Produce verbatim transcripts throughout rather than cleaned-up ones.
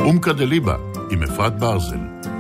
אומקה דליבה עם אפרת ברזל.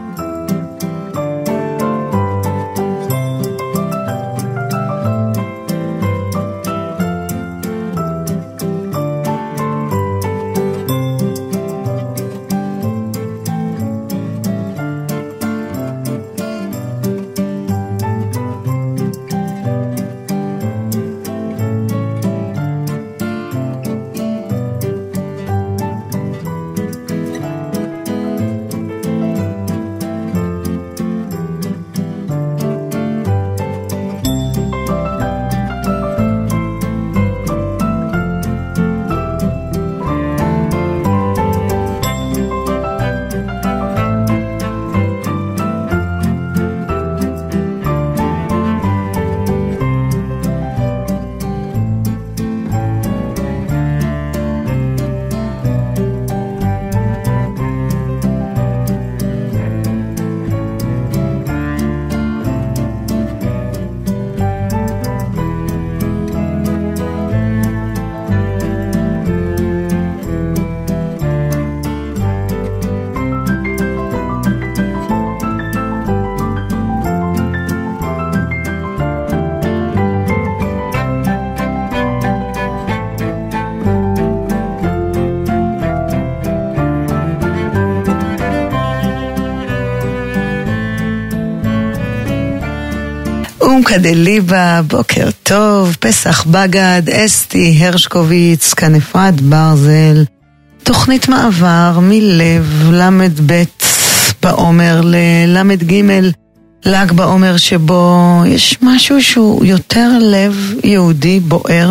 אומקה דליבה, בוקר טוב, פסח בגד, אסתי הרשקוביץ, כאן אפרת ברזל. תוכנית מעבר מלב למד בית בעומר ללמד ג' ל"ג בעומר, שבו יש משהו שהוא יותר לב יהודי בוער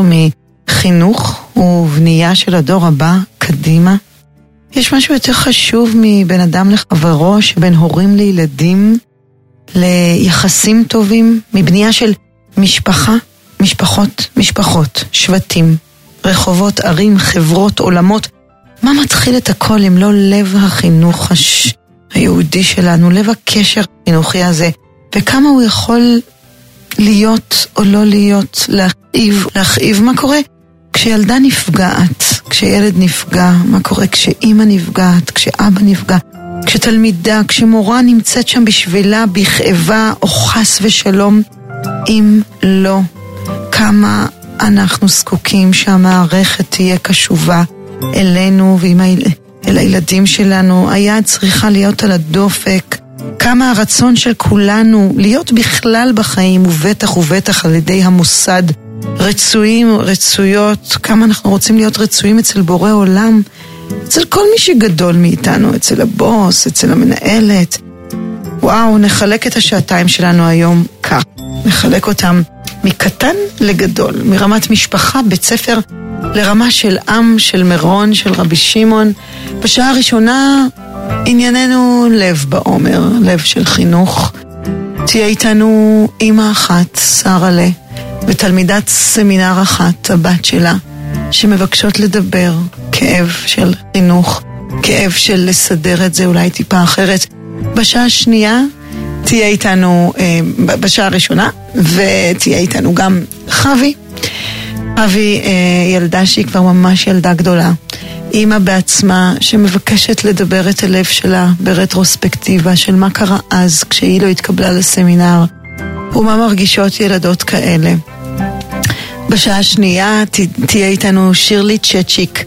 מחינוך ובנייה של הדור הבא קדימה. יש משהו יותר חשוב מבן אדם לחברו, שבין הורים לילדים, ליחסים טובים, מבנייה של משפחה, משפחות, משפחות, שבטים, רחובות, ערים, חברות, עולמות. מה מתחיל את הכל אם לא לב החינוך הש... היהודי שלנו, לב הקשר החינוכי הזה, וכמה הוא יכול להיות או לא להיות, להכאיב, להכאיב. מה קורה כשילדה נפגעת, כשילד נפגע, מה קורה כשאמא נפגעת, כשאבא נפגע, כשתלמידה, כשמורה נמצאת שם בשבילה בכאבה או חס ושלום. אם לא, כמה אנחנו זקוקים שהמערכת תהיה קשובה אלינו ועם היל... אל הילדים שלנו. היד צריכה להיות על הדופק. כמה הרצון של כולנו להיות בכלל בחיים, ובטח ובטח על ידי המוסד, רצויים, רצויות, כמה אנחנו רוצים להיות רצויים אצל בורא עולם, אצל כל מי שגדול מאיתנו, אצל הבוס, אצל המנהלת. וואו, נחלק את השעתיים שלנו היום כך. נחלק אותם מקטן לגדול, מרמת משפחה, בית ספר, לרמה של עם, של מירון, של רבי שמעון. בשעה הראשונה ענייננו לב בעומר, לב של חינוך. תהיה איתנו אמא אחת, שרה, ותלמידת סמינר אחת, הבת שלה, שמבקשות לדבר כאב של חינוך, כאב של לסדר את זה אולי טיפה אחרת. בשעה השנייה תהיה איתנו, אה, בשעה הראשונה, ותהיה איתנו גם חווי. חווי אה, ילדה שהיא כבר ממש ילדה גדולה, אמא בעצמה שמבקשת לדבר את הלב שלה ברטרוספקטיבה של מה קרה אז כשהיא לא התקבלה לסמינר, ומה מרגישות ילדות כאלה. בשעה השנייה ת, תהיה איתנו שירלי צ'צ'יק,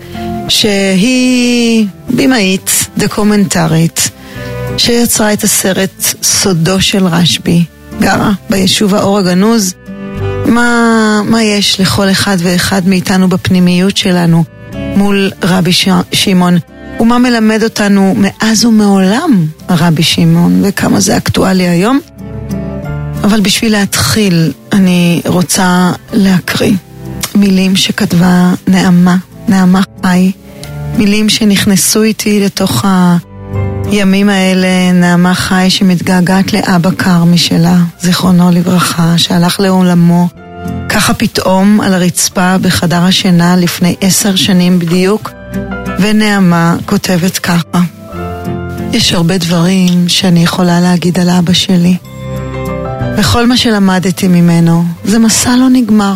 שהיא בימאית דוקומנטרית שיצרה את הסרט סודו של רשב"י, גרה ביישוב האור הגנוז. מה, מה יש לכל אחד ואחד מאיתנו בפנימיות שלנו מול רבי שמעון, ומה מלמד אותנו מאז ומעולם רבי שמעון, וכמה זה אקטואלי היום. אבל בשביל להתחיל אני רוצה להקריא מילים שכתבה נעמה, נעמה חי, מילים שנכנסו איתי לתוך הימים האלה. נעמה חי שמתגעגעת לאבא קרמי שלה, זיכרונו לברכה, שהלך לעולמו ככה פתאום על הרצפה בחדר השינה לפני עשר שנים בדיוק. ונעמה כותבת ככה: יש הרבה דברים שאני יכולה להגיד על אבא שלי, וכל מה שלמדתי ממנו זה מסע לא נגמר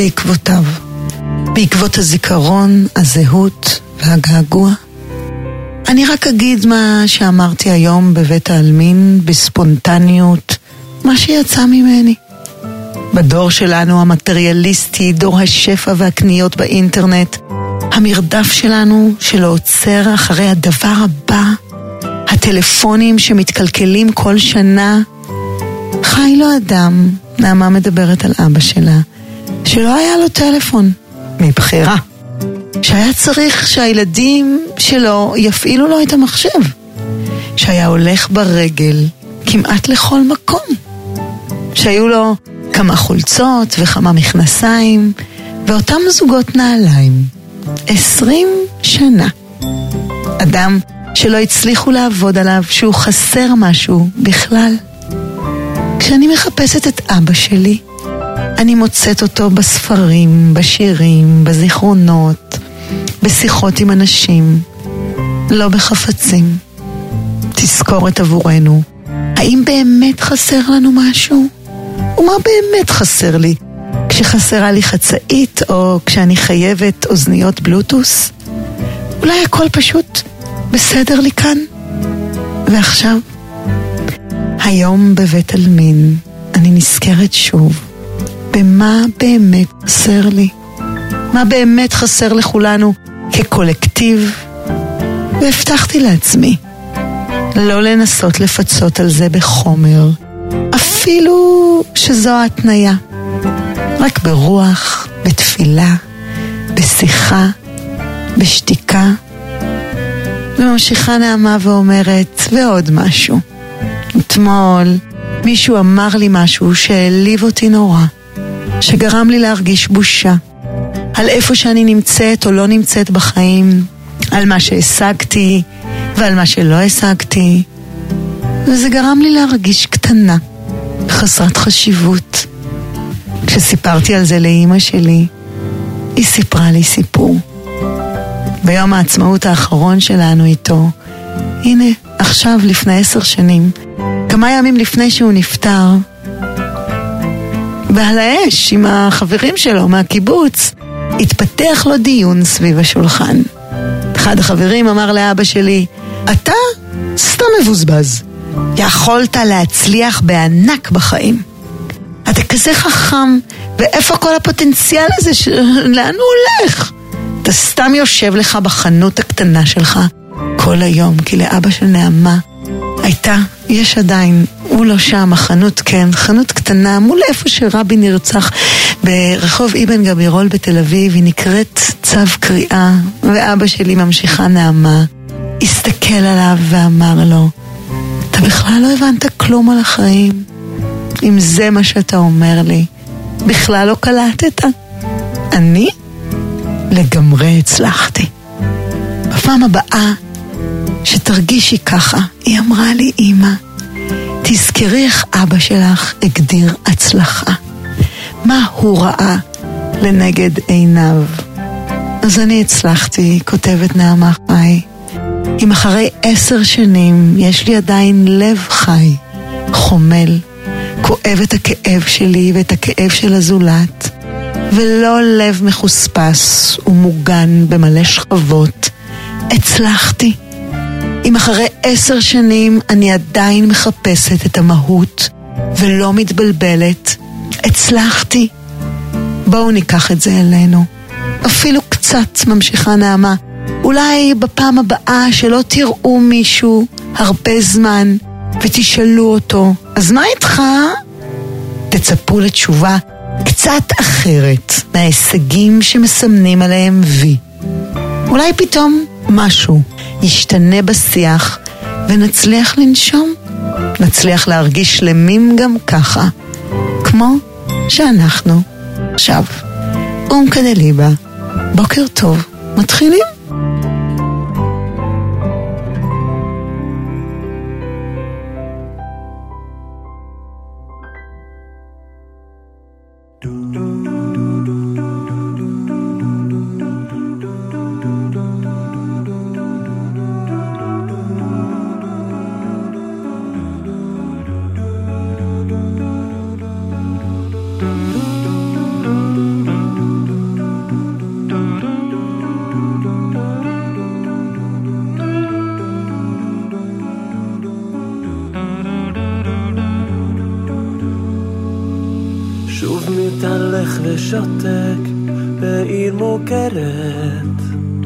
בעקבותיו, בעקבות הזיכרון, הזהות והגעגוע. אני רק אגיד מה שאמרתי היום בבית העלמין, בספונטניות, מה שיצא ממני. בדור שלנו המטריאליסטי, דור השפע והקניות באינטרנט, המרדף שלנו שלא עוצר אחרי הדבר הבא, הטלפונים שמתקלקלים כל שנה. חי לו אדם, נעמה מדברת על אבא שלה, שלא היה לו טלפון, מבחירה. שהיה צריך שהילדים שלו יפעילו לו את המחשב. שהיה הולך ברגל כמעט לכל מקום. שהיו לו כמה חולצות וכמה מכנסיים, ואותם זוגות נעליים. עשרים שנה. אדם שלא הצליחו לעבוד עליו, שהוא חסר משהו בכלל. כשאני מחפשת את אבא שלי, אני מוצאת אותו בספרים, בשירים, בזיכרונות, בשיחות עם אנשים, לא בחפצים. תזכורת עבורנו, האם באמת חסר לנו משהו? ומה באמת חסר לי? כשחסרה לי חצאית או כשאני חייבת אוזניות בלוטוס? אולי הכל פשוט בסדר לי כאן? ועכשיו, היום בבית עלמין אני נזכרת שוב במה באמת חסר לי, מה באמת חסר לכולנו כקולקטיב, והבטחתי לעצמי לא לנסות לפצות על זה בחומר, אפילו שזו ההתניה, רק ברוח, בתפילה, בשיחה, בשתיקה. וממשיכה נעמה ואומרת, ועוד משהו. אתמול מישהו אמר לי משהו שהעליב אותי נורא, שגרם לי להרגיש בושה, על איפה שאני נמצאת או לא נמצאת בחיים, על מה שהשגתי ועל מה שלא השגתי, וזה גרם לי להרגיש קטנה, חסרת חשיבות. כשסיפרתי על זה לאמא שלי, היא סיפרה לי סיפור. ביום העצמאות האחרון שלנו איתו, הנה, עכשיו לפני עשר שנים, כמה ימים לפני שהוא נפטר, ועל האש עם החברים שלו מהקיבוץ, התפתח לו דיון סביב השולחן. אחד החברים אמר לאבא שלי, אתה סתם מבוזבז, יכולת להצליח בענק בחיים. אתה כזה חכם, ואיפה כל הפוטנציאל הזה, ש... לאן הוא הולך? אתה סתם יושב לך בחנות הקטנה שלך כל היום, כי לאבא של נעמה הייתה, יש עדיין, הוא לא שם, החנות כן, חנות קטנה, מול איפה שרבי נרצח, ברחוב אבן גבירול בתל אביב, היא נקראת צו קריאה, ואבא שלי ממשיכה נעמה, הסתכל עליו ואמר לו, אתה בכלל לא הבנת כלום על החיים, אם זה מה שאתה אומר לי, בכלל לא קלטת. אני לגמרי הצלחתי. בפעם הבאה שתרגישי ככה, היא אמרה לי, אמא, תזכרי איך אבא שלך הגדיר הצלחה. מה הוא ראה לנגד עיניו? אז אני הצלחתי, כותבת נעמה חי. אם אחרי עשר שנים יש לי עדיין לב חי, חומל, כואב את הכאב שלי ואת הכאב של הזולת, ולא לב מחוספס ומוגן במלא שכבות, הצלחתי. אם אחרי עשר שנים אני עדיין מחפשת את המהות ולא מתבלבלת, הצלחתי. בואו ניקח את זה אלינו. אפילו קצת, ממשיכה נעמה. אולי בפעם הבאה שלא תראו מישהו הרבה זמן ותשאלו אותו, אז מה איתך? תצפו לתשובה קצת אחרת מההישגים שמסמנים עליהם וי. אולי פתאום משהו ישתנה בשיח ונצליח לנשום, נצליח להרגיש שלמים גם ככה, כמו שאנחנו עכשיו. אום כדליבה, בוקר טוב, מתחילים? ושותק בעיר מוכרת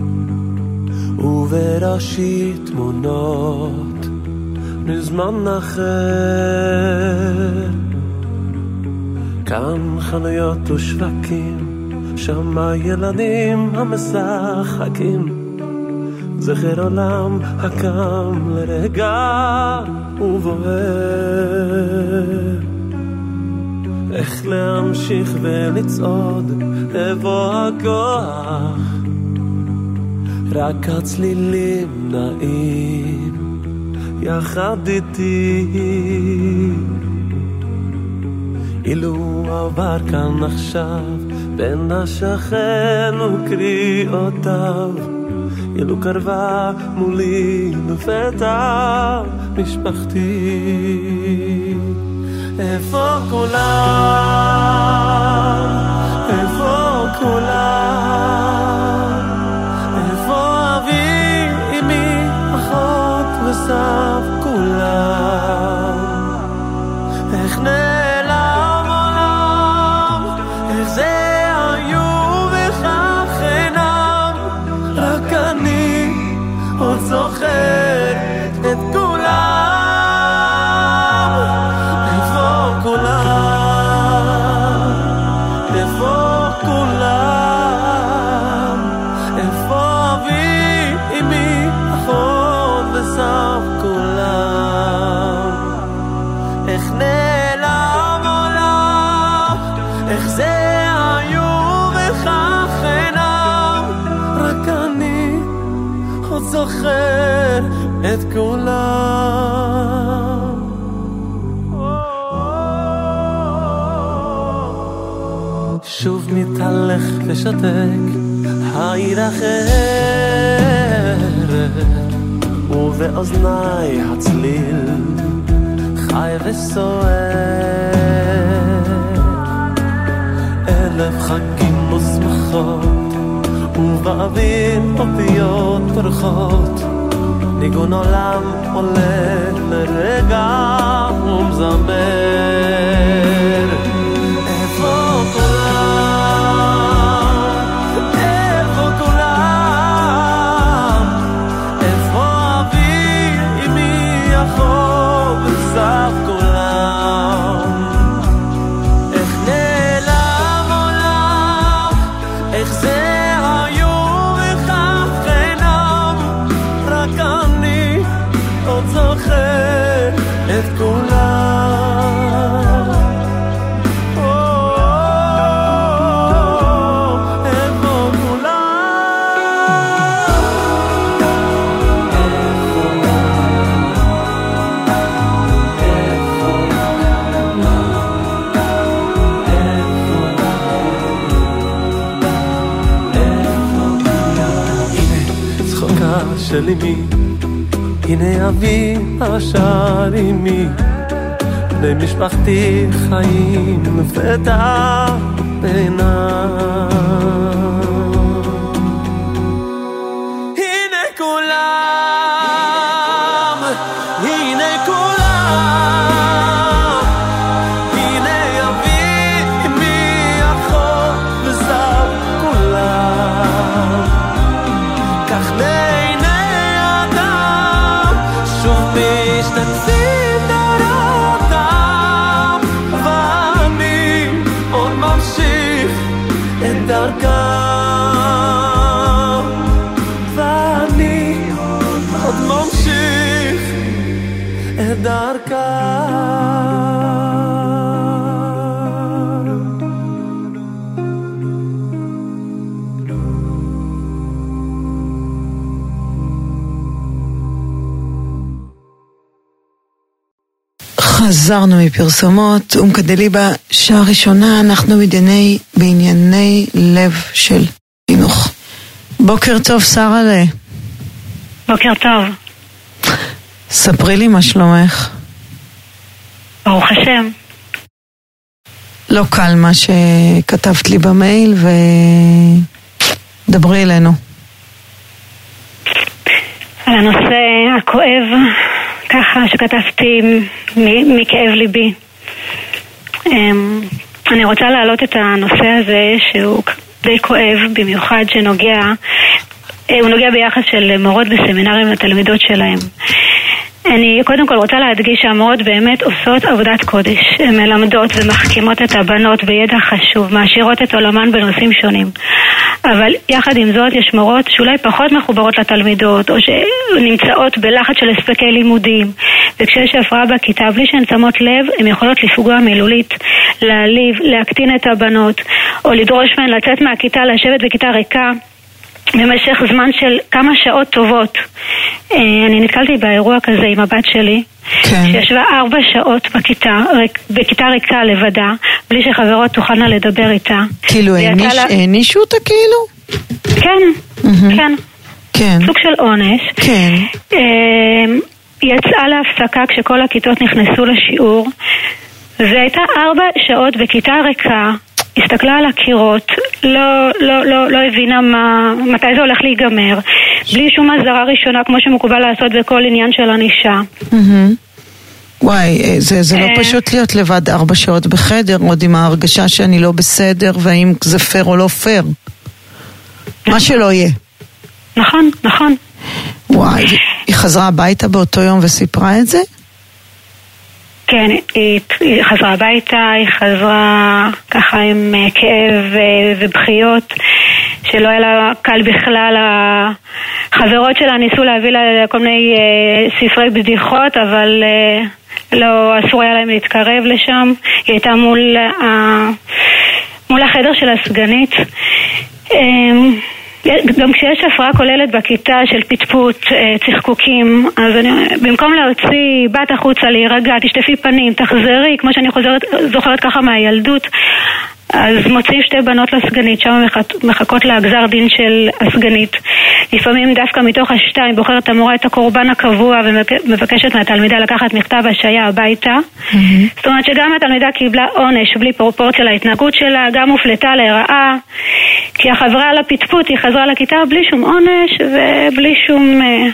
ובראשי תמונות מזמן אחר כאן חנויות ושווקים שמה ילדים המשחקים זכר עולם הקם לרגע ובוער איך להמשיך ולצעוד איפה הכוח רק הצלילים נעים יחד איתי אילו עבר כאן עכשיו בין השכן וקריאותיו אילו קרבה מולי לפתע משפחתי איפה כולם איפה כולם איפה אבי אמי אחות וסב כולם איך נעלם עולם איך זה היו וכך אינם רק אני עוד זוכר את כולם איפה כולם איפה כולם איפה אבי אמי אחות וסב כולם איך נעלם עולם איך זה היו וכך אינם רק אני עוד זוכר את כולם שוב מתהלך ושתק העיר אחרת ובאוזני הצליל חי וסוער אלף חגים ושמחות ובאוויר אותיות פרחות ניגון עולם עולה לרגע ומזמר איפה כולם איפה כולם איפה אבי אמי אחות וסב כולם איך נעלם עולם איך זה היו וכך אינם רק אני עוד זוכר את כולם של אמי הנה אבי אשר עמי בני משפחתי חיים לפתע בינם הנה כולם הנה כולם הנה אבי אמי אחות וסב כולם כך משתתפים דורותם ואני עוד ממשיך את דרכם ואני עוד ממשיך את דרכם חזרנו מפרסומות ומקדלי בשעה הראשונה אנחנו בענייני, בענייני לב של חינוך. בוקר טוב שרה לה. בוקר טוב. ספרי לי מה שלומך. ברוך השם. לא קל מה שכתבת לי במייל ודברי אלינו. על הנושא הכואב ככה שכתבתי מכאב ליבי. אני רוצה להעלות את הנושא הזה שהוא די כואב, במיוחד שנוגע, הוא נוגע ביחס של מורות בסמינרים לתלמידות שלהם. אני קודם כל רוצה להדגיש שהמורות באמת עושות עבודת קודש. הן מלמדות ומחכימות את הבנות בידע חשוב, מעשירות את עולמן בנושאים שונים. אבל יחד עם זאת יש מורות שאולי פחות מחוברות לתלמידות, או שנמצאות בלחץ של הספקי לימודים. וכשיש הפרעה בכיתה, בלי שהן שמות לב, הן יכולות לפגוע מילולית, להעליב, להקטין את הבנות, או לדרוש מהן לצאת מהכיתה, לשבת בכיתה ריקה, במשך זמן של כמה שעות טובות. אני נתקלתי באירוע כזה עם הבת שלי, כן. שישבה ארבע שעות בכיתה, בכיתה ריקה לבדה, בלי שחברות תוכלנה לדבר איתה. כאילו הענישו אותה כאילו? כן, mm-hmm. כן. כן. סוג של עונש. כן. יצאה להפסקה כשכל הכיתות נכנסו לשיעור, והייתה ארבע שעות בכיתה ריקה, הסתכלה על הקירות, לא, לא, לא, לא הבינה מה, מתי זה הולך להיגמר, בלי שום הזרה ראשונה, כמו שמקובל לעשות בכל עניין של ענישה. וואי, זה, זה לא פשוט להיות לבד ארבע שעות בחדר, עוד עם ההרגשה שאני לא בסדר, והאם זה פייר או לא פייר. מה שלא יהיה. נכון, נכון. וואי, היא חזרה הביתה באותו יום וסיפרה את זה? כן, היא, היא חזרה הביתה, היא חזרה ככה עם כאב ובחיות, שלא היה לה קל בכלל. החברות שלה ניסו להביא לה כל מיני ספרי בדיחות, אבל לא, אסור היה להם להתקרב לשם. היא הייתה מול, מול החדר של הסגנית. גם כשיש הפרעה כוללת בכיתה של פטפוט, צחקוקים, אז אני, במקום להוציא בת החוצה, להירגע, תשטפי פנים, תחזרי, כמו שאני חוזרת, זוכרת ככה מהילדות, אז מוציאים שתי בנות לסגנית, שם מחכות לגזר דין של הסגנית. לפעמים דווקא מתוך השתיים בוחרת המורה את הקורבן הקבוע ומבקשת מהתלמידה לקחת מכתב השעיה הביתה. Mm-hmm. זאת אומרת שגם התלמידה קיבלה עונש בלי פרופורציה להתנהגות שלה, גם הופלטה לרעה, כי החברה על הפטפוט היא חזרה לכיתה בלי שום עונש ובלי שום אה,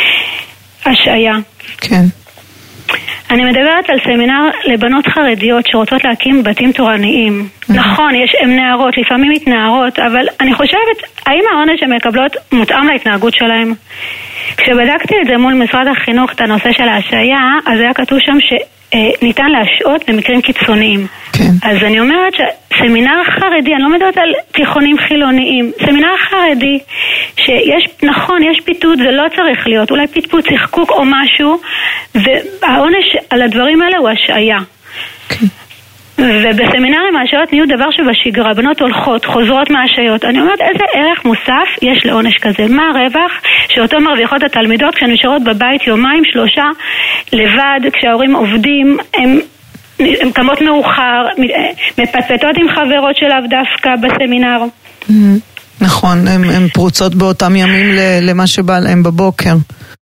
השעיה. כן. אני מדברת על סמינר לבנות חרדיות שרוצות להקים בתים תורניים. נכון, יש הם נערות, לפעמים מתנערות, אבל אני חושבת, האם העונש שהן מקבלות מותאם להתנהגות שלהם? כשבדקתי את זה מול משרד החינוך, את הנושא של ההשעיה, אז היה כתוב שם שניתן להשעות במקרים קיצוניים. כן. אז אני אומרת שסמינר חרדי, אני לא מדברת על תיכונים חילוניים, סמינר חרדי, שיש, נכון, יש פיתות, זה לא צריך להיות, אולי פיתפות, צחקוק או משהו, והעונש על הדברים האלה הוא השעיה. כן. ובסמינרים ההשעיות נהיו דבר שבשגרה, בנות הולכות, חוזרות מהשעיות. אני אומרת, איזה ערך מוסף יש לעונש כזה? מה הרווח שאותו מרוויחות התלמידות כשהן נשארות בבית יומיים, שלושה, לבד, כשההורים עובדים, הם... הן קמות מאוחר, מפטפטות עם חברות שלה דווקא בסמינר. נכון, הן פרוצות באותם ימים למה שבא להם בבוקר.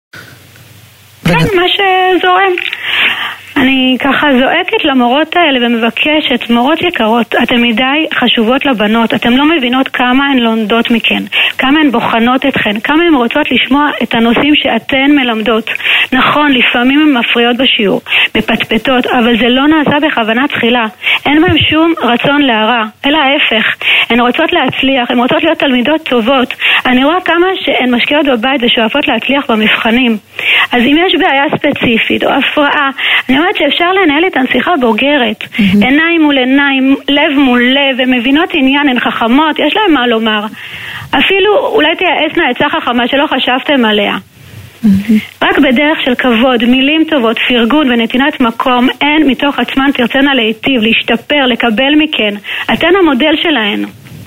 כן, מה שזורם. אני ככה זועקת למורות האלה ומבקשת, מורות יקרות, אתן מדי חשובות לבנות, אתן לא מבינות כמה הן לומדות מכן, כמה הן בוחנות אתכן, כמה הן רוצות לשמוע את הנושאים שאתן מלמדות. נכון, לפעמים הן מפריעות בשיעור, מפטפטות, אבל זה לא נעשה בכוונה תחילה. אין בהם שום רצון להרע, אלא ההפך. הן רוצות להצליח, הן רוצות להיות תלמידות טובות. אני רואה כמה שהן משקיעות בבית ושואפות להצליח במבחנים. אז אם יש בעיה ספציפית או הפרעה, אני אומרת שאפשר לנהל איתן שיחה בוגרת, mm-hmm. עיניים מול עיניים, לב מול לב, הן מבינות עניין, הן חכמות, יש להן מה לומר. אפילו אולי תייעצנה עצה חכמה שלא חשבתם עליה. Mm-hmm. רק בדרך של כבוד, מילים טובות, פרגון ונתינת מקום, הן מתוך עצמן תרצנה להיטיב, להשתפר, לקבל מכן. אתן המודל שלהן.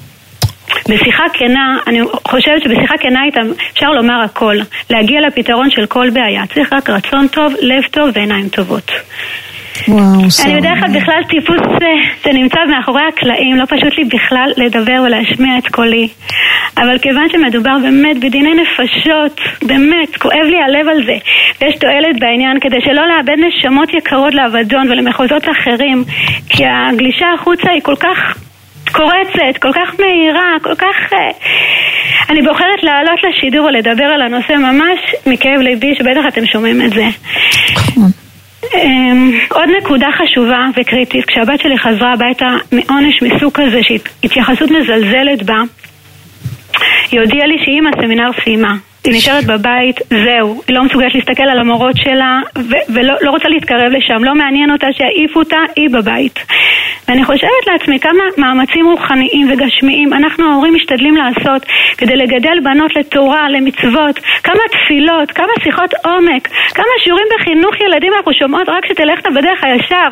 בשיחה כנה, אני חושבת שבשיחה כנה איתם אפשר לומר הכל, להגיע לפתרון של כל בעיה. צריך רק רצון טוב, לב טוב ועיניים טובות. וואו, אני בדרך כלל בכלל טיפוס שנמצא מאחורי הקלעים, לא פשוט לי בכלל לדבר ולהשמיע את קולי. אבל כיוון שמדובר באמת בדיני נפשות, באמת, כואב לי הלב על זה. ויש תועלת בעניין כדי שלא לאבד נשמות יקרות לאבדון ולמחוזות אחרים, כי הגלישה החוצה היא כל כך קורצת, כל כך מהירה, כל כך... אני בוחרת לעלות לשידור ולדבר על הנושא ממש מכאב ליבי, שבטח אתם שומעים את זה. עוד נקודה חשובה וקריטית, כשהבת שלי חזרה הביתה מעונש מסוג כזה שהתייחסות מזלזלת בה, היא הודיעה לי שהיא מהסמינר סיימה, היא נשארת בבית, זהו, היא לא מסוגלת להסתכל על המורות שלה ו- ולא לא רוצה להתקרב לשם, לא מעניין אותה שיעיפו אותה, היא בבית. ואני חושבת לעצמי כמה מאמצים רוחניים וגשמיים אנחנו ההורים משתדלים לעשות כדי לגדל בנות לתורה, למצוות, כמה תפילות, כמה שיחות עומק, כמה שיעורים בחינוך ילדים אנחנו שומעות רק שתלכת בדרך הישר.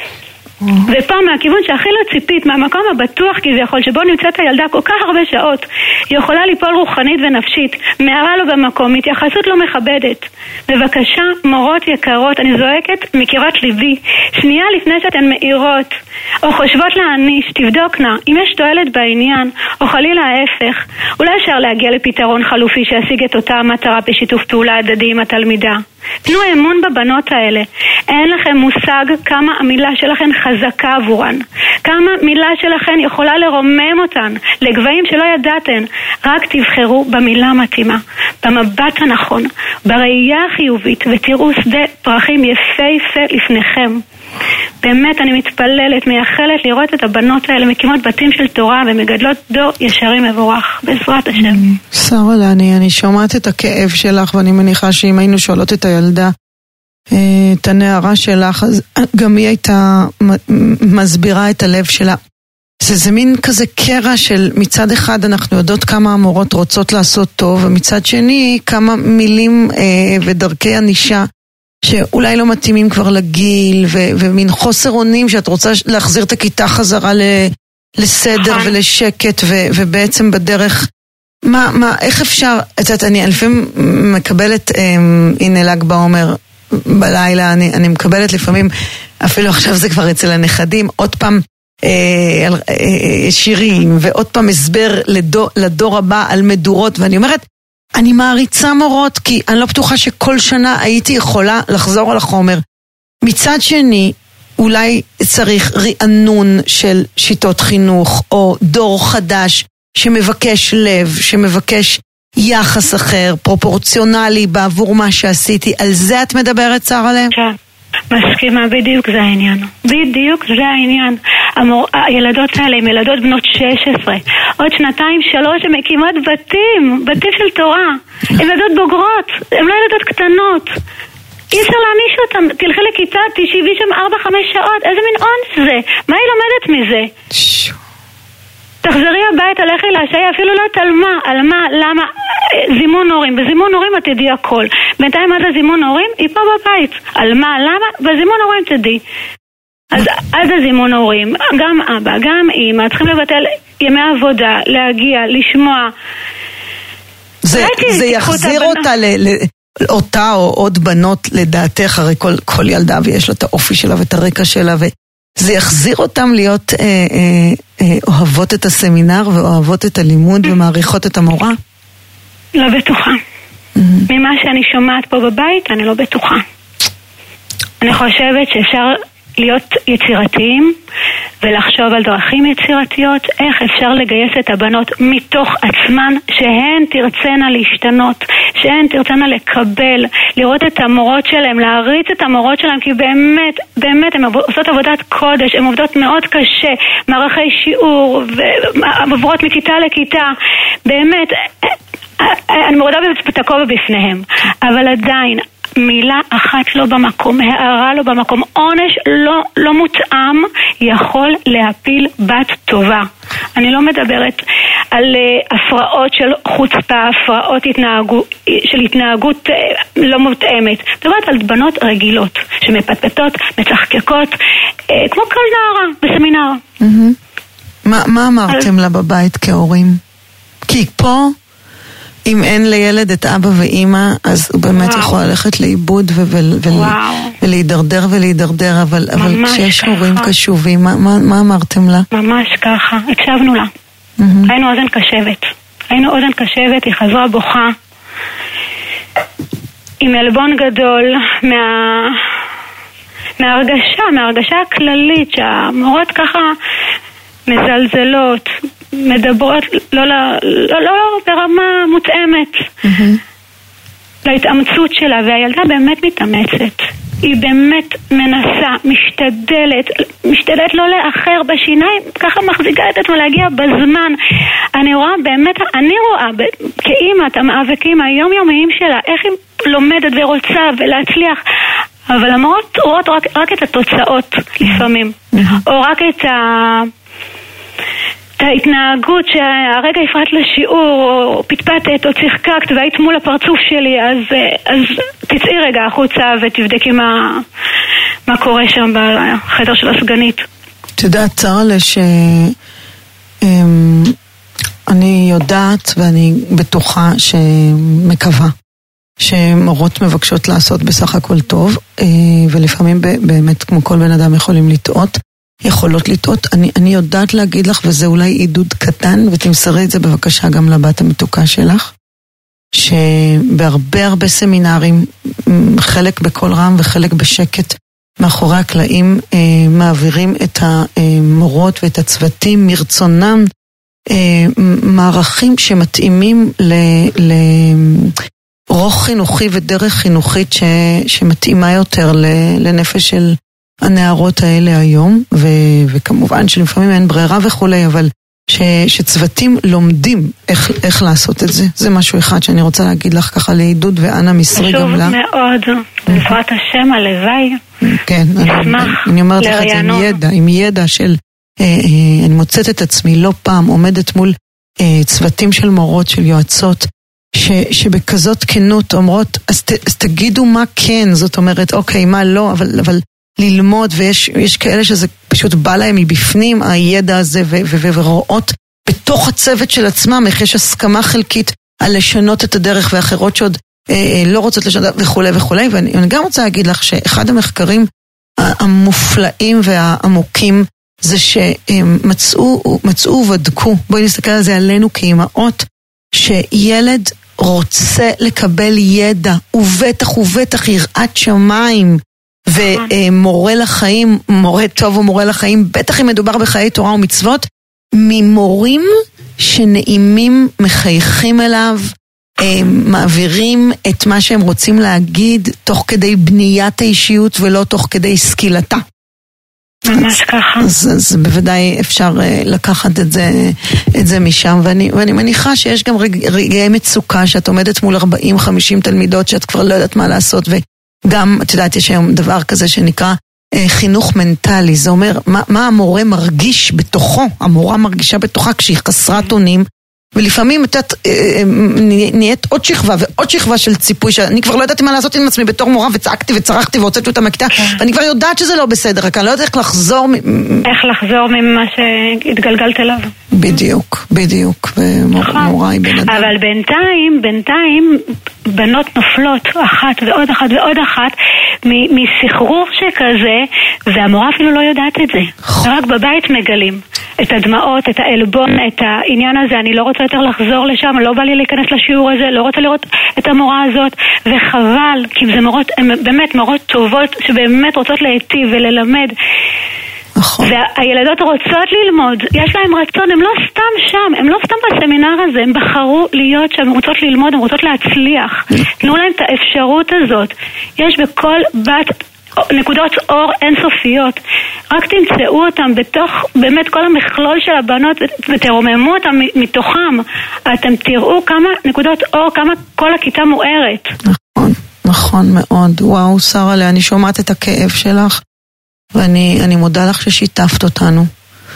ופה מהכיוון שהכי לא ציפית, מהמקום הבטוח כביכול שבו נמצאת הילדה כל כך הרבה שעות, היא יכולה ליפול רוחנית ונפשית, מערה לו במקום, התייחסות לא מכבדת. בבקשה, מורות יקרות, אני זועקת מקירת ליבי, שנייה לפני שאתן מאירות או חושבות להעניש, תבדוקנה אם יש תועלת בעניין או חלילה ההפך, אולי אפשר להגיע לפתרון חלופי שישיג את אותה המטרה בשיתוף פעולה הדדי עם התלמידה. תנו אמון בבנות האלה. אין לכם מושג כמה המילה שלכם חזקה עבורן, כמה מילה שלכם יכולה לרומם אותן לגבהים שלא ידעתן. רק תבחרו במילה המתאימה, במבט הנכון, בראייה החיובית, ותראו שדה פרחים יפהפה לפניכם. באמת אני מתפללת, מייחלת לראות את הבנות האלה מקימות בתים של תורה ומגדלות דור ישרים מבורך, בעזרת השם. שרה לני, אני שומעת את הכאב שלך, ואני מניחה שאם היינו שואלות את הילדה, את הנערה שלך, אז גם היא הייתה מסבירה את הלב שלה. זה, זה מין כזה קרע של מצד אחד אנחנו יודעות כמה המורות רוצות לעשות טוב, ומצד שני כמה מילים אה, ודרכי ענישה שאולי לא מתאימים כבר לגיל, ו- ומין חוסר אונים שאת רוצה להחזיר את הכיתה חזרה ל- לסדר ולשקט, ו- ובעצם בדרך, מה, מה, איך אפשר, את יודעת, אני לפעמים מקבלת, אה, הנה ל"ג בעומר בלילה, אני, אני מקבלת לפעמים, אפילו עכשיו זה כבר אצל הנכדים, עוד פעם אה, אה, שירים, ועוד פעם הסבר לדור, לדור הבא על מדורות, ואני אומרת, אני מעריצה מורות, כי אני לא בטוחה שכל שנה הייתי יכולה לחזור על החומר. מצד שני, אולי צריך רענון של שיטות חינוך, או דור חדש שמבקש לב, שמבקש יחס אחר, פרופורציונלי בעבור מה שעשיתי. על זה את מדברת, שרה לב? כן. מסכימה, בדיוק זה העניין. בדיוק זה העניין. המור... הילדות האלה הן ילדות בנות שש עשרה. עוד שנתיים, שלוש, הן מקימות בתים, בתים של תורה. הן ילדות בוגרות, הן לא ילדות קטנות. אי אפשר להעניש אותם. תלכי לכיתה, תשבי שם ארבע, חמש שעות. איזה מין אונס זה? מה היא לומדת מזה? תחזרי הביתה, לכי להשעיה, אפילו לא תלמה, על מה, למה, זימון הורים, בזימון הורים את תדעי הכל. בינתיים עד הזימון הורים, היא פה בבית. על מה, למה, בזימון הורים תדעי. אז עד הזימון הורים, גם אבא, גם אמא, צריכים לבטל ימי עבודה, להגיע, לשמוע. זה, זה יחזיר אותה ל... ל... אותה או עוד בנות לדעתך, הרי כל, כל ילדה ויש לה את האופי שלה ואת הרקע שלה, וזה יחזיר אותם להיות אה, אה, אה, אוהבות את הסמינר ואוהבות את הלימוד ומעריכות את המורה? לא בטוחה. Mm-hmm. ממה שאני שומעת פה בבית, אני לא בטוחה. אני חושבת שאפשר להיות יצירתיים ולחשוב על דרכים יצירתיות, איך אפשר לגייס את הבנות מתוך עצמן, שהן תרצנה להשתנות, שהן תרצנה לקבל, לראות את המורות שלהם, להריץ את המורות שלהם, כי באמת, באמת הן עושות עבודת קודש, הן עובדות מאוד קשה, מערכי שיעור, ועוברות מכיתה לכיתה, באמת, אני מורדה את הכובע בפניהם, אבל עדיין, מילה אחת לא במקום, הערה לא במקום, עונש לא, לא מותאם יכול להפיל בת טובה. אני לא מדברת על uh, הפרעות של חוצפה, הפרעות התנהגו, של התנהגות uh, לא מותאמת. מדברת על בנות רגילות שמפטפטות, מצחקקות, uh, כמו כל נערה בסמינר. Mm-hmm. מה, מה אמרתם על... לה בבית כהורים? כי פה אם אין לילד את אבא ואמא, אז הוא באמת וואו. יכול ללכת לאיבוד ו- ו- ו- ולהידרדר ולהידרדר, אבל, אבל כשיש ככה. הורים קשובים, מה, מה, מה אמרתם לה? ממש ככה, הקשבנו לה. Mm-hmm. היינו אוזן קשבת. היינו אוזן קשבת, היא חזרה בוכה, עם אלבון גדול, מה... מהרגשה, מהרגשה הכללית, שהמורות ככה מזלזלות, מדברות לא, לא, לא, לא ברמה מותאמת mm-hmm. להתאמצות שלה, והילדה באמת מתאמצת. היא באמת מנסה, משתדלת, משתדלת לא לאחר בשיניים, ככה מחזיקה את עצמה להגיע בזמן. אני רואה באמת, אני רואה כאימא את המאבקים היומיומיים שלה, איך היא לומדת ורוצה ולהצליח, אבל המורות רואות רק, רק את התוצאות לפעמים, או רק את ה... את ההתנהגות שהרגע הפרעת לשיעור או פטפטת או צחקקת והיית מול הפרצוף שלי, אז, אז תצאי רגע החוצה ותבדקי מה, מה קורה שם בחדר של הסגנית. תדעת צרלה שאני יודעת ואני בטוחה שמקווה שמורות מבקשות לעשות בסך הכל טוב, ולפעמים באמת כמו כל בן אדם יכולים לטעות, יכולות לטעות. אני, אני יודעת להגיד לך, וזה אולי עידוד קטן, ותמסרי את זה בבקשה גם לבת המתוקה שלך, שבהרבה הרבה סמינרים, חלק בכל רם וחלק בשקט, מאחורי הקלעים אה, מעבירים את המורות ואת הצוותים מרצונם, אה, מערכים שמתאימים לרוח חינוכי ודרך חינוכית ש, שמתאימה יותר לנפש של הנערות האלה היום, ו, וכמובן שלפעמים אין ברירה וכולי, אבל ש, שצוותים לומדים איך, איך לעשות את זה. זה משהו אחד שאני רוצה להגיד לך ככה לעידוד, ואנה מסרי גם לה. חשוב מאוד, בעזרת השם, הלוואי. כן, אני, אני אומרת לך את זה עם ידע, עם ידע של, אה, אה, אני מוצאת את עצמי לא פעם, עומדת מול אה, צוותים של מורות, של יועצות, ש, שבכזאת כנות אומרות, אז, ת, אז תגידו מה כן, זאת אומרת, אוקיי, מה לא, אבל, אבל ללמוד, ויש יש כאלה שזה פשוט בא להם מבפנים, הידע הזה, ו, ו, ו, ורואות בתוך הצוות של עצמם, איך יש הסכמה חלקית על לשנות את הדרך, ואחרות שעוד אה, אה, לא רוצות לשנות וכו' וכו'. ואני גם רוצה להגיד לך שאחד המחקרים המופלאים והעמוקים, זה שמצאו מצאו ובדקו, בואי נסתכל על זה עלינו כאימהות, שילד רוצה לקבל ידע, ובטח ובטח יראת שמיים, ומורה לחיים, מורה טוב ומורה לחיים, בטח אם מדובר בחיי תורה ומצוות, ממורים שנעימים, מחייכים אליו, מעבירים את מה שהם רוצים להגיד, תוך כדי בניית האישיות ולא תוך כדי סקילתה. ממש ככה. אז, אז בוודאי אפשר לקחת את זה, את זה משם, ואני, ואני מניחה שיש גם רגע, רגעי מצוקה, שאת עומדת מול ארבעים חמישים תלמידות, שאת כבר לא יודעת מה לעשות, וגם, את יודעת, יש היום דבר כזה שנקרא אה, חינוך מנטלי, זה אומר, מה, מה המורה מרגיש בתוכו, המורה מרגישה בתוכה כשהיא חסרת אונים, ולפעמים את יודעת, נהיית עוד שכבה ועוד שכבה של ציפוי, שאני כבר לא יודעת מה לעשות עם עצמי בתור מורה, וצעקתי וצרחתי והוצאתי אותה מהכיתה, ואני כבר יודעת שזה לא בסדר, רק אני לא יודעת איך לחזור איך לחזור ממה שהתגלגלת אליו. בדיוק, בדיוק, ומורה היא בן אדם. אבל בינתיים, בינתיים בנות נופלות אחת ועוד אחת ועוד אחת מסחרור שכזה, והמורה אפילו לא יודעת את זה, רק בבית מגלים את הדמעות, את העלבון, את העניין הזה, אני לא רוצה יותר לחזור לשם, לא בא לי להיכנס לשיעור הזה, לא רוצה לראות את המורה הזאת, וחבל, כי זה מורות, הן באמת מורות טובות, שבאמת רוצות להיטיב וללמד. נכון. והילדות רוצות ללמוד, יש להם רצון, הם לא סתם שם, הם לא סתם בסמינר הזה, הם בחרו להיות שם, הם רוצות ללמוד, הם רוצות להצליח. תנו להם את האפשרות הזאת. יש בכל בת נקודות אור אינסופיות, רק תמצאו אותם בתוך באמת כל המכלול של הבנות ותרוממו אותם מתוכם, אתם תראו כמה נקודות אור, כמה כל הכיתה מוארת. נכון, נכון מאוד. וואו, שרה, אני שומעת את הכאב שלך, ואני אני מודה לך ששיתפת אותנו,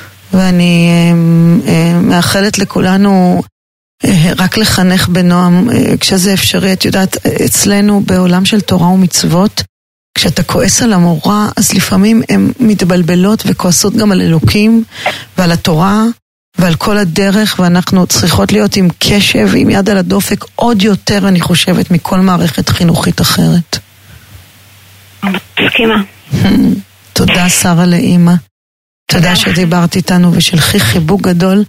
ואני אה, אה, מאחלת לכולנו אה, רק לחנך בנועם אה, כשזה אפשרי. את יודעת, אצלנו בעולם של תורה ומצוות, כשאתה כועס על המורה, אז לפעמים הן מתבלבלות וכועסות גם על אלוקים ועל התורה ועל כל הדרך, ואנחנו צריכות להיות עם קשב ועם יד על הדופק עוד יותר, אני חושבת, מכל מערכת חינוכית אחרת. מסכימה. תודה שרה לאמא. תודה שדיברת איתנו, ושלחי חיבוק גדול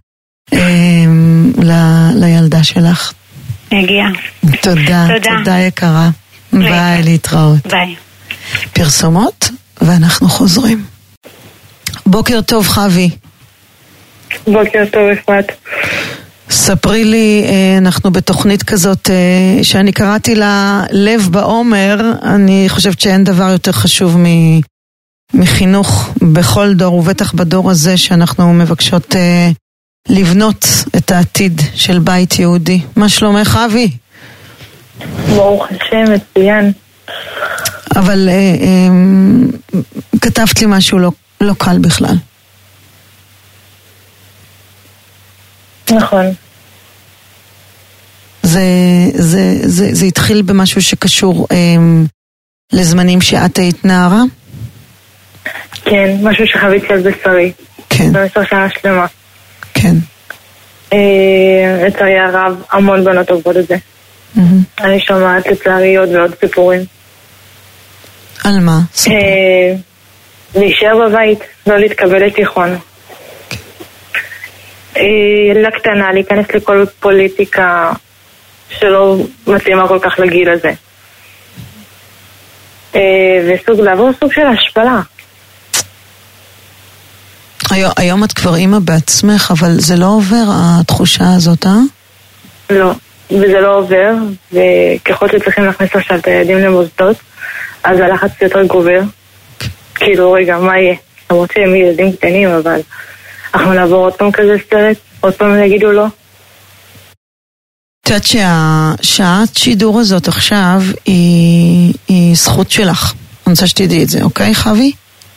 לילדה שלך. הגיע. תודה, תודה יקרה. ביי, להתראות. ביי. פרסומות, ואנחנו חוזרים. בוקר טוב חוי. בוקר טוב אפרת. ספרי לי, אנחנו בתוכנית כזאת שאני קראתי לה לב בעומר, אני חושבת שאין דבר יותר חשוב מחינוך בכל דור, ובטח בדור הזה שאנחנו מבקשות לבנות את העתיד של בית יהודי. מה שלומך, אבי? ברוך השם, מצוין. אבל אה, אה, כתבת לי משהו לא, לא קל בכלל. נכון. זה, זה, זה, זה התחיל במשהו שקשור אה, לזמנים שאת היית נערה? כן, משהו שחוויתי על בשרי. כן. במשך שנה שלמה. כן. אה, לצערי הרב, המון בנות עוברות את זה. Mm-hmm. אני שומעת לצערי עוד ועוד סיפורים. על מה? אה, להישאר בבית, לא להתקבל לתיכון. אה, לקטנה, להיכנס לכל פוליטיקה שלא מתאימה כל כך לגיל הזה. אה, וסוג לעבור סוג של השפלה. היום, היום את כבר אימא בעצמך, אבל זה לא עובר התחושה הזאת, אה? לא, וזה לא עובר, וככל שצריכים להכניס עכשיו את הילדים למוסדות, אז הלחץ יותר גובר. כאילו, רגע, מה יהיה? למרות שהם ילדים קטנים, אבל אנחנו נעבור עוד פעם כזה סרט, עוד פעם יגידו לא. את יודעת שהשעת שידור הזאת עכשיו היא, היא זכות שלך. אני רוצה שתדעי את זה, אוקיי, חווי?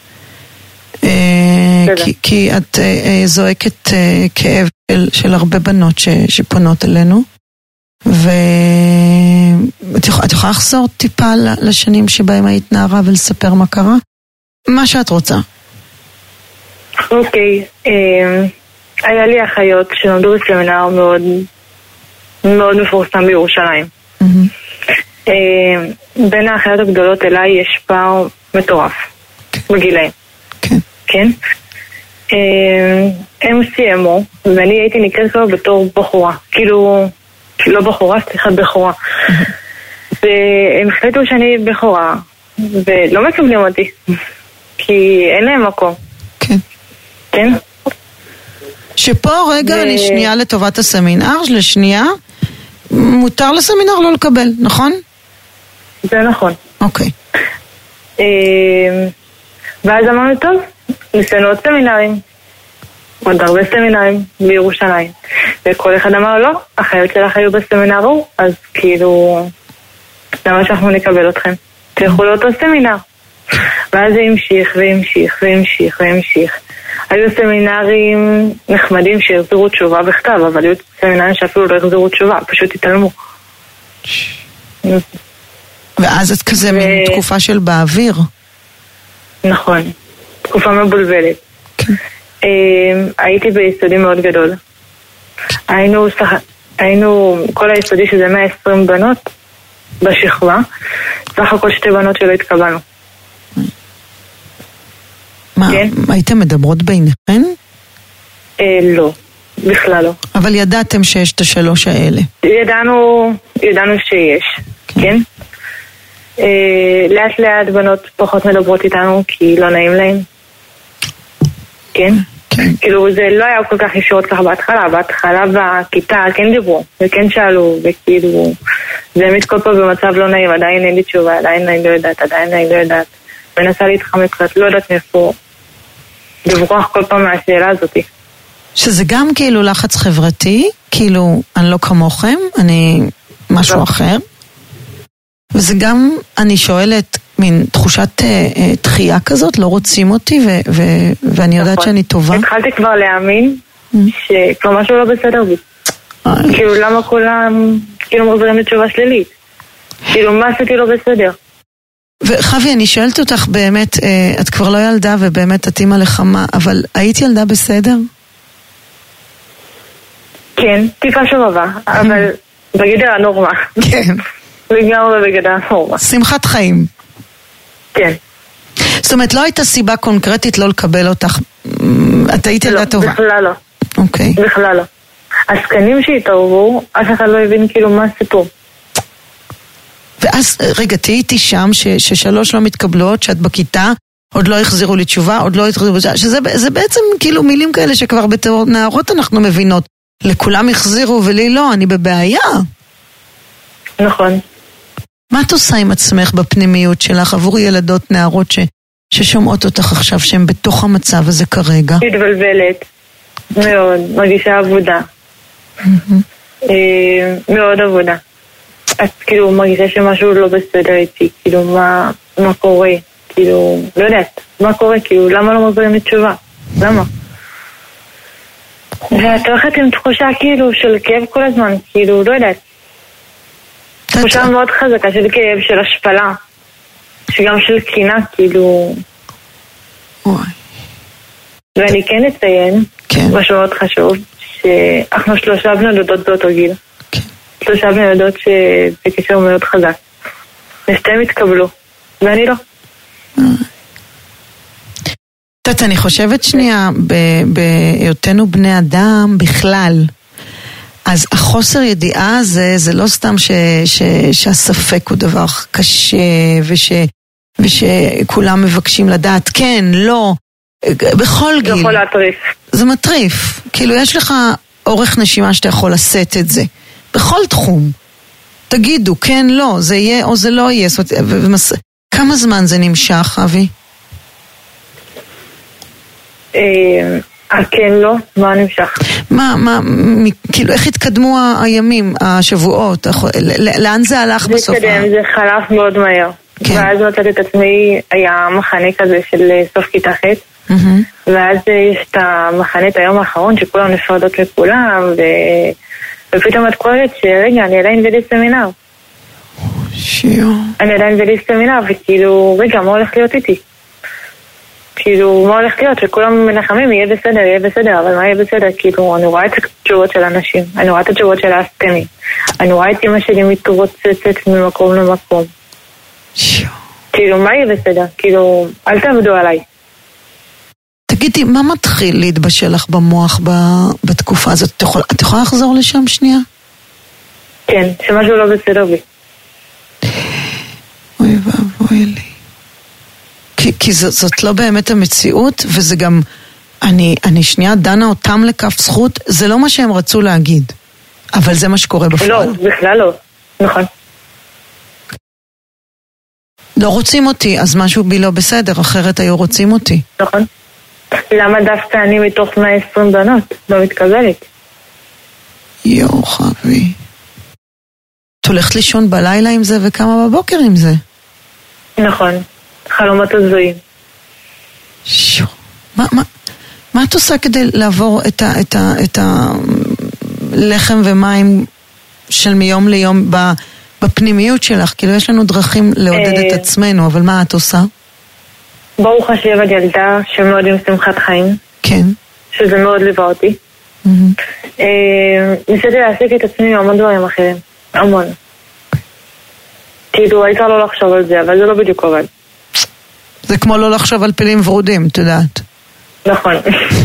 כי, כי את זועקת כאב של, של הרבה בנות ש, שפונות אלינו, ואת יכולה, יכולה לחזור טיפה לשנים שבהם היית נערה ולספר מה קרה? מה שאת רוצה. אוקיי, היה לי אחיות שנולדו בסמינר מאוד מאוד מפורסם בירושלים. בין האחיות הגדולות אליי יש פער מטורף בגילאים. כן? הם סיימו, ואני הייתי נקראת כבר בתור בחורה. כאילו, לא בחורה, סליחה, בחורה. והם החליטו שאני בחורה, ולא מקבלים אותי, כי אין להם מקום. כן. כן? שפה רגע אני שנייה לטובת הסמינר, לשנייה, מותר לסמינר לא לקבל, נכון? זה נכון. אוקיי. ואז אמרנו, טוב, ניסינו עוד סמינרים, עוד הרבה סמינרים בירושלים, וכל אחד אמר לא, החיות שלך היו בסמינר הוא, אז כאילו, למה שאנחנו נקבל אתכם? תלכו לאותו סמינר. ואז זה המשיך והמשיך והמשיך והמשיך. היו סמינרים נחמדים שהחזירו תשובה בכתב, אבל היו סמינרים שאפילו לא החזירו תשובה, פשוט התעלמו. ואז את כזה מין תקופה של באוויר. נכון, תקופה מבולבלת. הייתי ביסודי מאוד גדול. היינו, היינו כל היסודי שזה מאה ועשרים בנות בשכבה, סך הכל שתי בנות שלא התקבלנו. מה, הייתם מדברות ביניכן? לא, בכלל לא. אבל ידעתם שיש את השלוש האלה? ידענו, ידענו שיש, כן? לאט לאט בנות פחות מדברות איתנו כי לא נעים להם. כן? כאילו זה לא היה כל כך ישירות ככה בהתחלה, בהתחלה בכיתה כן דיברו וכן שאלו וכאילו זה העמיד כל פעם במצב לא נעים, עדיין אין לי תשובה, עדיין אני לא יודעת, עדיין אני לא יודעת, מנסה להתחמק קצת, לא יודעת מאיפה לברוח כל פעם מהשאלה הזאת. שזה גם כאילו לחץ חברתי, כאילו אני לא כמוכם, אני משהו אחר, וזה גם, אני שואלת, מין תחושת אה, תחייה כזאת, לא רוצים אותי, ו- ו- ואני יודעת נכון. שאני טובה. התחלתי כבר להאמין mm-hmm. שכבר משהו לא בסדר בי. כאילו למה כולם כאילו מחזירים לתשובה שלילית? כאילו מה עשיתי לא בסדר? וחווי, אני שואלת אותך באמת, אה, את כבר לא ילדה ובאמת את אימא לחמה, אבל היית ילדה בסדר? כן, טיפה שבבה, אבל בגדר הנורמה. כן. וגם בגדר הנורמה. שמחת חיים. כן. זאת אומרת, לא הייתה סיבה קונקרטית לא לקבל אותך. את היית ילדה טובה. לא, בכלל לא. אוקיי. בכלל לא. הסקנים שהתערבו, אף אחד לא הבין כאילו מה הסיפור. ואז, רגע, תהי איתי שם ש, ששלוש לא מתקבלות, שאת בכיתה, עוד לא החזירו לי תשובה, עוד לא החזירו לי תשובה, שזה זה בעצם כאילו מילים כאלה שכבר בתור נערות אנחנו מבינות. לכולם החזירו ולי לא, אני בבעיה. נכון. מה את עושה עם עצמך בפנימיות שלך עבור ילדות נערות ש, ששומעות אותך עכשיו שהן בתוך המצב הזה כרגע? מתבלבלת מאוד, מרגישה עבודה. מאוד עבודה. את כאילו מרגישה שמשהו לא בסדר איתי, כאילו מה, מה קורה, כאילו, לא יודעת, מה קורה, כאילו, למה לא מחזירים לי תשובה? למה? ואת הולכת עם תחושה כאילו של כאב כל הזמן, כאילו, לא יודעת. תחושה מאוד חזקה של כאב, של השפלה, שגם של קינה, כאילו. ואני כן אציין, משהו מאוד חשוב, שאנחנו שלושה בני דודות באותו גיל. שלושה בני דודות שבקשר מאוד חזק. ושתיהם התקבלו, ואני לא. תת, אני חושבת שנייה, בהיותנו בני אדם בכלל, אז החוסר ידיעה הזה, זה לא סתם ש, ש, שהספק הוא דבר קשה, וש, ושכולם מבקשים לדעת, כן, לא, בכל גיל. זה יכול להטריף. זה מטריף. כאילו, יש לך אורך נשימה שאתה יכול לשאת את זה. בכל תחום. תגידו, כן, לא, זה יהיה או זה לא יהיה. זאת, ומס... כמה זמן זה נמשך, אבי? כן, לא, מה נמשך? מה, מה, כאילו, איך התקדמו הימים, השבועות? לאן זה הלך בסוף? זה התקדם, זה חלף מאוד מהר. ואז מצאתי את עצמי, היה מחנה כזה של סוף כיתה ח', ואז יש את המחנה את היום האחרון שכולם נפרדות מכולם, ופתאום את קוראת שרגע, אני עדיין בלי סמינר. שיו. אני עדיין בלי סמינר, וכאילו, רגע, מה הולך להיות איתי? כאילו, מה הולך להיות? שכולם מנחמים, יהיה בסדר, יהיה בסדר, אבל מה יהיה בסדר? כאילו, אני רואה את התשובות של האנשים, אני רואה את התשובות של העסקנים, אני רואה את אמא שלי מתרוצצת ממקום למקום. כאילו, מה יהיה בסדר? כאילו, אל תעבדו עליי. תגידי, מה מתחיל להתבשל לך במוח בתקופה הזאת? את יכולה לחזור לשם שנייה? כן, שמשהו לא בסדר בי. אוי ואבוי לי. כי, כי זאת, זאת לא באמת המציאות, וזה גם, אני, אני שנייה דנה אותם לכף זכות, זה לא מה שהם רצו להגיד, אבל זה מה שקורה בפועל. לא, בכלל לא, נכון. לא רוצים אותי, אז משהו בי לא בסדר, אחרת היו רוצים אותי. נכון. למה דווקא אני מתוך מאה ועשרים בנות לא מתקבלת? יואו חבי. את הולכת לישון בלילה עם זה וכמה בבוקר עם זה? נכון. חלומות הזויים. שו, מה, מה, מה את עושה כדי לעבור את ה, את ה, את הלחם ומים של מיום ליום בפנימיות שלך? כאילו יש לנו דרכים לעודד את עצמנו, אבל מה את עושה? ברוך השם עד ילדה שמאוד עם שמחת חיים. כן. שזה מאוד ליווה אותי. ניסיתי להסיק את עצמי מהמון דברים אחרים. המון. כאילו הייתה לא לחשוב על זה, אבל זה לא בדיוק עובד. זה כמו לא לחשוב על פילים ורודים, את יודעת. נכון.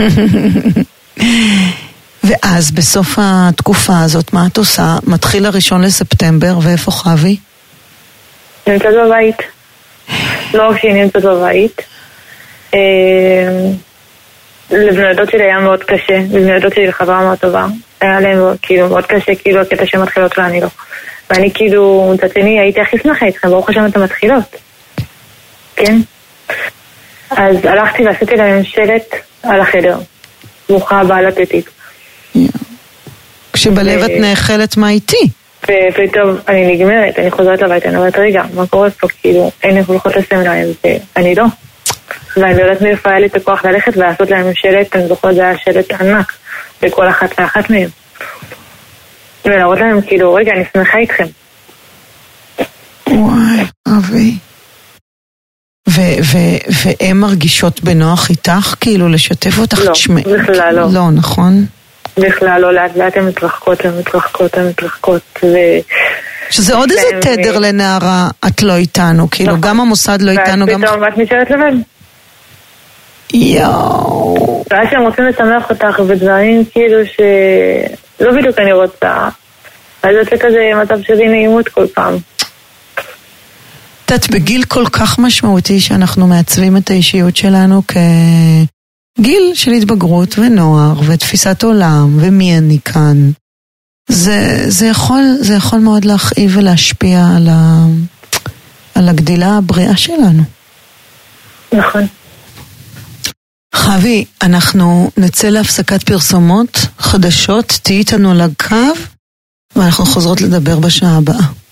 ואז בסוף התקופה הזאת, מה את עושה? מתחיל הראשון לספטמבר, ואיפה חווי? נמצאת בבית. לא רק שהיא נמצאת בבית. לבנוידות שלי היה מאוד קשה. לבנוידות שלי לחברה מאוד טובה. היה להם כאילו מאוד קשה, כאילו הקטע שמתחילות ואני לא. ואני כאילו, מצד שני, הייתי הכי שמחה איתכם, ברוך השם אתם מתחילות. כן? אז הלכתי ועשיתי להם שלט על החדר. ברוכה הבאה לתתית. כשבלב את נאכלת מה איתי? ופתאום אני נגמרת, אני חוזרת לבית, אני אומרת, רגע, מה קורה פה? כאילו, אין הולכות לסמינרים, ואני לא. ואני יודעת מאיפה היה לי את הכוח ללכת ולעשות להם שלט, אני זוכרת, זה היה שלט ענק, בכל אחת ואחת מהם. ולהראות להם, כאילו, רגע, אני שמחה איתכם. וואי, אבי. והן מרגישות בנוח איתך, כאילו, לשתף אותך? לא, בכלל לא. לא, נכון? בכלל לא, לאט לאט הן מתרחקות, הן מתרחקות, הן מתרחקות. שזה עוד איזה תדר לנערה, את לא איתנו, כאילו, גם המוסד לא איתנו, גם... ואז פתאום את נשארת לבד. יואו. ואז שהם רוצים לשמח אותך בדברים, כאילו, שלא בדיוק אני רוצה. אז זה כזה מצב שלי נעימות כל פעם. את בגיל כל כך משמעותי שאנחנו מעצבים את האישיות שלנו כ... גיל של התבגרות ונוער ותפיסת עולם ומי אני כאן. זה, זה יכול, זה יכול מאוד להכאיב ולהשפיע על ה, על הגדילה הבריאה שלנו. נכון. חווי, אנחנו נצא להפסקת פרסומות חדשות, תהי איתנו על הקו, ואנחנו חוזרות לדבר בשעה הבאה.